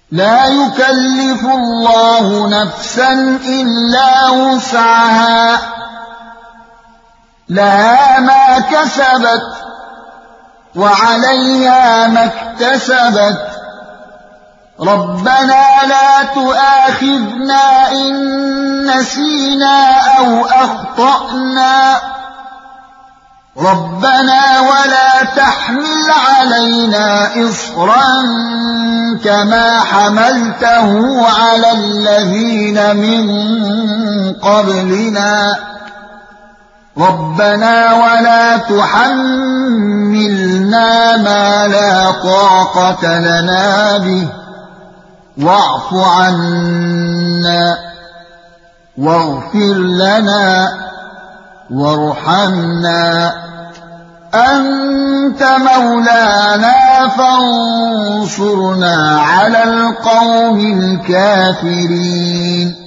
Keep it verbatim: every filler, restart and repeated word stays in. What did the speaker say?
لا يكلف الله نفسا إلا وسعها لها ما كسبت وعليها ما اكتسبت ربنا لا تؤاخذنا إن نسينا أو أخطأنا ربنا ولا تحمل علينا إصرا كما حملته على الذين من قبلنا ربنا ولا تحملنا ما لا طاقة لنا به واعف عنا واغفر لنا وارحمنا أنت مولانا فانصرنا على القوم الكافرين